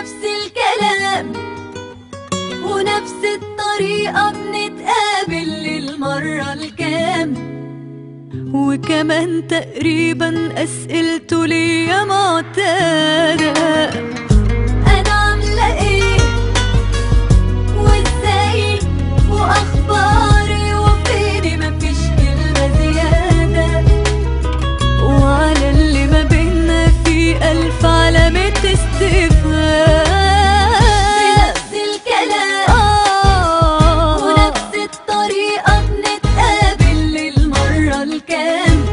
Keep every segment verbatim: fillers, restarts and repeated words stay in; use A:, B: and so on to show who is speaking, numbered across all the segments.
A: نفس الكلام ونفس الطريقة بنتقابل للمرة الكام، وكمان تقريبا أسئلته ليا معتادة. أنا عاملة إيه وإزاي وأخباري وفيني مفيش كلمة زيادة، وعلى اللي ما بينا في ألف علامة استفهام. بنفس الكلام آه ونفس الطريقة بنتقابل للمرة الكام،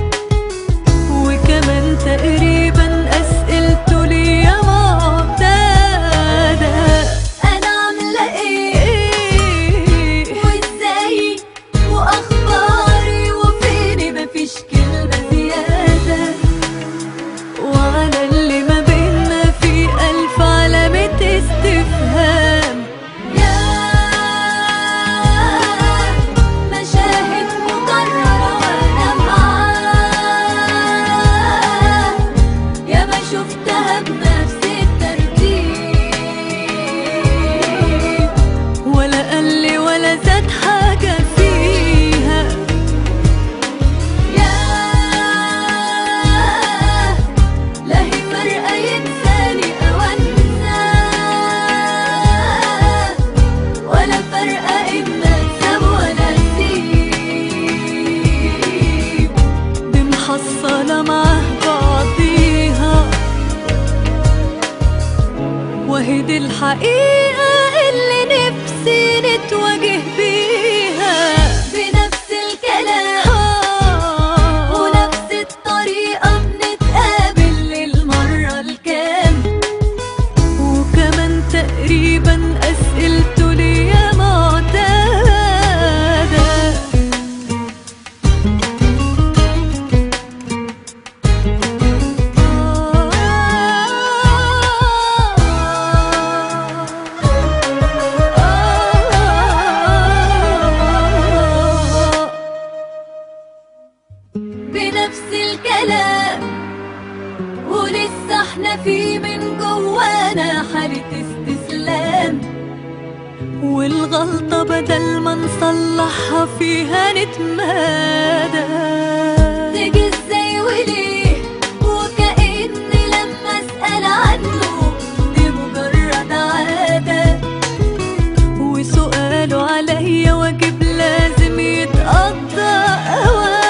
A: وكمان تقريبا أسئلته ليا معتادة. أنا عاملة إيه وإزاي وأخباري وفيني مفيش كلمة زيادة، وعلى اللي ما بينا في ألف علامة استفهام. يا مشاهد مكررة وأنا معاه، يا ما شفتها بنفس الترتيب، ولا قل ولا زاد حاجة فيها. يا لا هي فارقة ينساني أو أنساه، ولا فارقة إما أكسب ولا أسيب. دي محصلة معاه بعضيها، وهي دي الحقيقة اللي نفسي نتواجه بيها. بنفس الكلام ونفس الطريقة بنتقابل للمرة الكام، وكمان تقريبا أسئلته ليا معتادة. بنفس الكلام ولسه احنا في من جوانا حالة استسلام، والغلطة بدل ما نصلحها فيها نتمادى. تيجي ازاي وليه وكأني لما اسأل عنه دي مجرد عادة، وسؤاله عليا واجب لازم يتقضى أوان.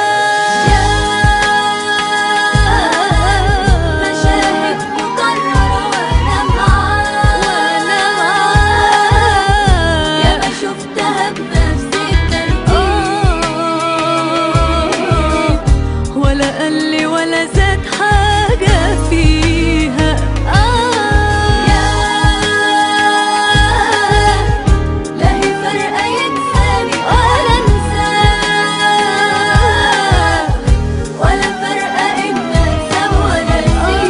A: مشاهد مكررة وأنا معاه، يا ما شفتها بنفس الترتيب، ولا قل ولا زاد حاجة فيها. يا لا هي فارقة ينساني ولا أنساه، ولا فارقة إما أكسب ولا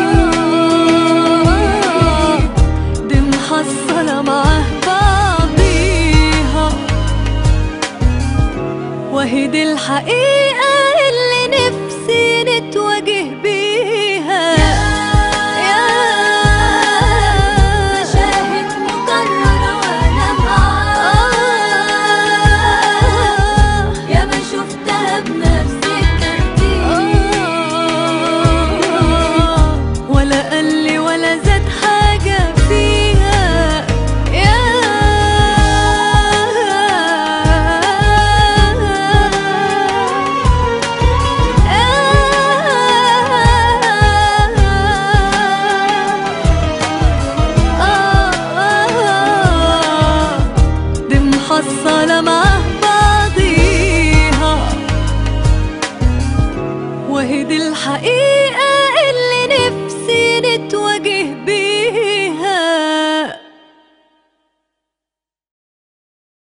A: أسيب. دي محصلة معاه بعضيها، وهي دي الحقيقة اللي نفسي نتواجه بيها. بنفس الكلام ونفس الطريقة بنتقابل للمرة الكام، وكمان تقريبا أسئلته ليا معتادة. أنا عاملة إيه وإزاي وأخباري وفيني مفيش كلمة زيادة، وعلى اللي ما بينا في ألف علامة استفهام. يا مشاهد مكررة وأنا معاه، يا ما شفتها بنفس الترتيب، ولا قل ولا زاد حاجة فيها. يا لا هي فارقة ينساني ولا أنساه، ولا فارقة إما أكسب ولا أسيب. دي محصلة معاه بعضيها، وهي دي الحقيقة اللي نفسي نتواجه بيها. يا مشاهد مكررة وأنا معاه، يا ما شفتها بنفس الترتيب، ولا قل ولا زاد حاجة فيها. يا دي محصلة معاه بعضيها، وهي دي الحقيقة اللي نفسي نتواجه